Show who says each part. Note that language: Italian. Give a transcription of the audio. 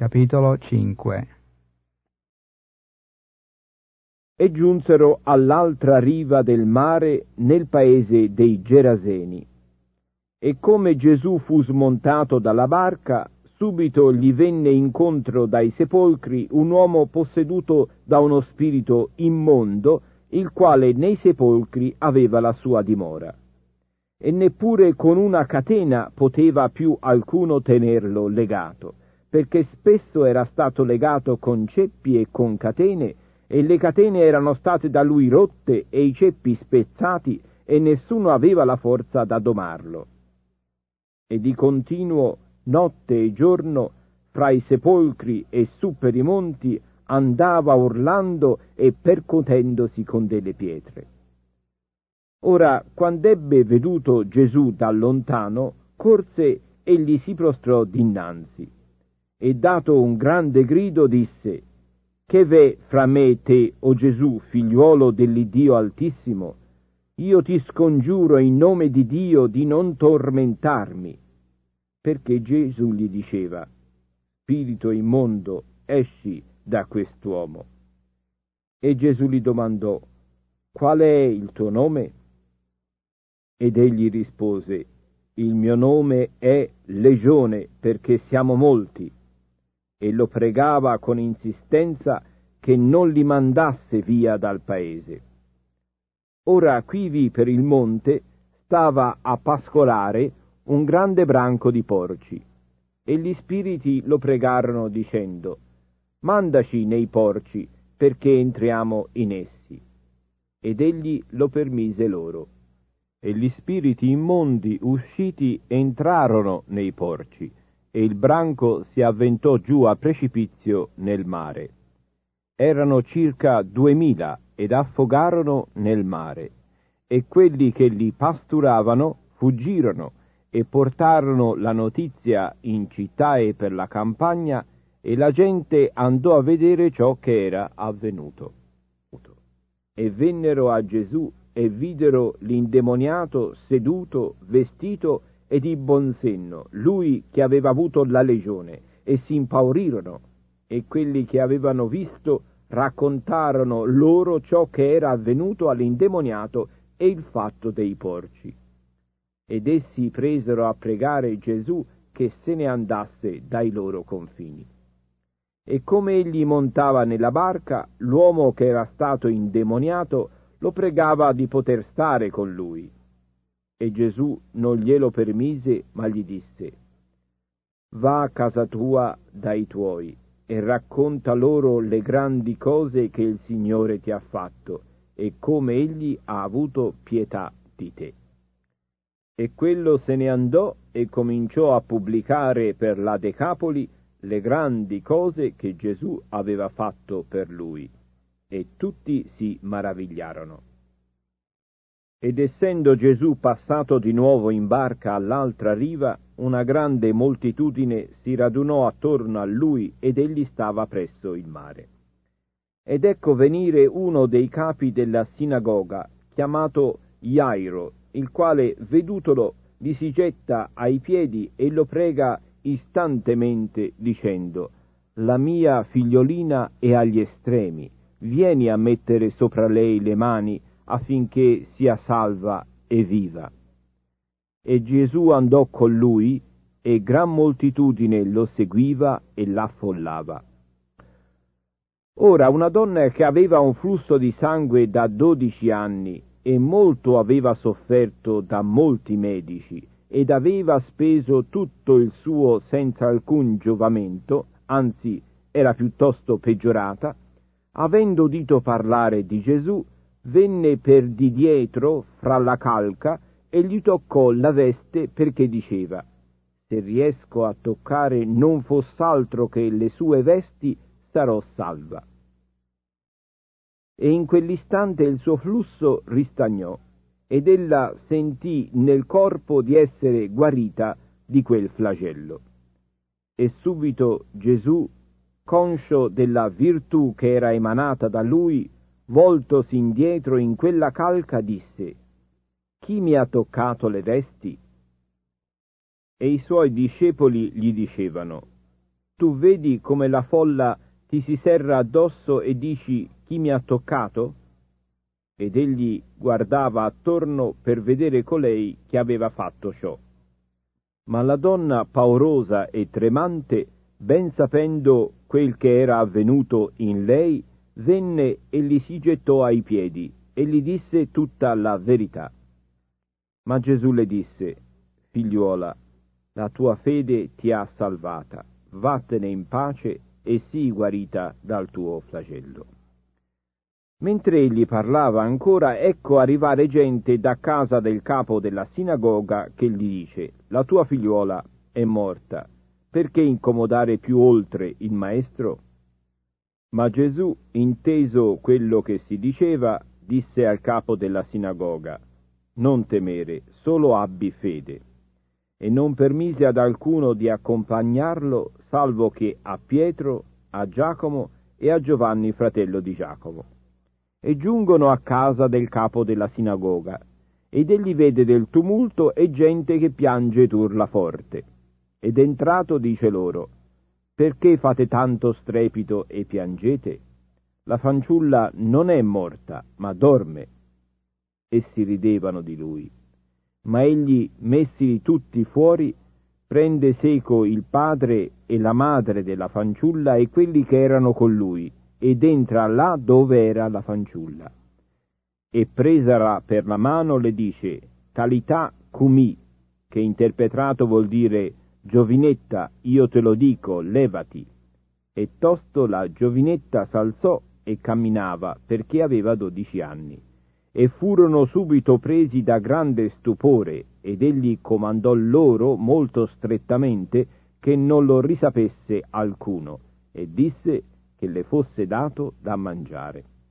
Speaker 1: Capitolo 5.
Speaker 2: E giunsero all'altra riva del mare, nel paese dei Geraseni. E come Gesù fu smontato dalla barca, subito gli venne incontro dai sepolcri un uomo posseduto da uno spirito immondo, il quale nei sepolcri aveva la sua dimora. E neppure con una catena poteva più alcuno tenerlo legato, perché spesso era stato legato con ceppi e con catene, e le catene erano state da lui rotte e i ceppi spezzati, e nessuno aveva la forza da domarlo. E di continuo, notte e giorno, fra i sepolcri e su per i monti, andava urlando e percuotendosi con delle pietre. Ora, quand'ebbe veduto Gesù da lontano, corse e gli si prostrò dinanzi, e dato un grande grido disse: «Che v'è fra me e te, o Gesù, figliuolo dell'Iddio Altissimo? Io ti scongiuro in nome di Dio di non tormentarmi». Perché Gesù gli diceva: «Spirito immondo, esci da quest'uomo». E Gesù gli domandò: «Qual è il tuo nome?» Ed egli rispose: «Il mio nome è Legione, perché siamo molti». E lo pregava con insistenza che non li mandasse via dal paese. Ora quivi per il monte stava a pascolare un grande branco di porci, e gli spiriti lo pregarono dicendo: «Mandaci nei porci, perché entriamo in essi». Ed egli lo permise loro. E gli spiriti immondi usciti entrarono nei porci, e il branco si avventò giù a precipizio nel mare. Erano circa 2000 ed affogarono nel mare, e quelli che li pasturavano fuggirono e portarono la notizia in città e per la campagna, e la gente andò a vedere ciò che era avvenuto. E vennero a Gesù e videro l'indemoniato seduto, vestito e di buon senno, lui che aveva avuto la legione, e si impaurirono, e quelli che avevano visto raccontarono loro ciò che era avvenuto all'indemoniato e il fatto dei porci. Ed essi presero a pregare Gesù che se ne andasse dai loro confini. E come egli montava nella barca, l'uomo che era stato indemoniato lo pregava di poter stare con lui. E Gesù non glielo permise, ma gli disse: «Va a casa tua dai tuoi e racconta loro le grandi cose che il Signore ti ha fatto e come egli ha avuto pietà di te». E quello se ne andò e cominciò a pubblicare per la Decapoli le grandi cose che Gesù aveva fatto per lui, e tutti si maravigliarono. Ed essendo Gesù passato di nuovo in barca all'altra riva, una grande moltitudine si radunò attorno a lui ed egli stava presso il mare. Ed ecco venire uno dei capi della sinagoga, chiamato Jairo, il quale, vedutolo, gli si getta ai piedi e lo prega istantemente, dicendo: «La mia figliolina è agli estremi, vieni a mettere sopra lei le mani, affinché sia salva e viva». E Gesù andò con lui, e gran moltitudine lo seguiva e l'affollava. Ora una donna che aveva un flusso di sangue da 12 anni, e molto aveva sofferto da molti medici, ed aveva speso tutto il suo senza alcun giovamento, anzi era piuttosto peggiorata, avendo udito parlare di Gesù, venne per di dietro fra la calca e gli toccò la veste, perché diceva: «Se riesco a toccare non foss'altro che le sue vesti, sarò salva». E in quell'istante il suo flusso ristagnò, ed ella sentì nel corpo di essere guarita di quel flagello. E subito Gesù, conscio della virtù che era emanata da lui, voltosi indietro in quella calca, disse: «Chi mi ha toccato le vesti?» E i suoi discepoli gli dicevano: tu vedi come la folla ti si serra addosso e dici: chi mi ha toccato? Ed egli guardava attorno per vedere colei che aveva fatto ciò. Ma la donna, paurosa e tremante, ben sapendo quel che era avvenuto in lei, venne e gli si gettò ai piedi e gli disse tutta la verità. Ma Gesù le disse: figliuola, la tua fede ti ha salvata, vattene in pace e sii guarita dal tuo flagello. Mentre egli parlava ancora, ecco arrivare gente da casa del capo della sinagoga che gli dice: la tua figliuola è morta, perché incomodare più oltre il maestro? Ma Gesù, inteso quello che si diceva, disse al capo della sinagoga: non temere, solo abbi fede. E non permise ad alcuno di accompagnarlo, salvo che a Pietro, a Giacomo e a Giovanni, fratello di Giacomo. E giungono a casa del capo della sinagoga, ed egli vede del tumulto e gente che piange ed urla forte. Ed entrato dice loro: perché fate tanto strepito e piangete? La fanciulla non è morta, ma dorme. Essi ridevano di lui. Ma egli, messili tutti fuori, prende seco il padre e la madre della fanciulla e quelli che erano con lui, ed entra là dove era la fanciulla. E presala per la mano le dice: talità cumi, che interpretato vuol dire: giovinetta, io te lo dico, levati. E tosto la giovinetta s'alzò e camminava, perché aveva 12 anni. E furono subito presi da grande stupore, ed egli comandò loro molto strettamente che non lo risapesse alcuno, e disse che le fosse dato da mangiare.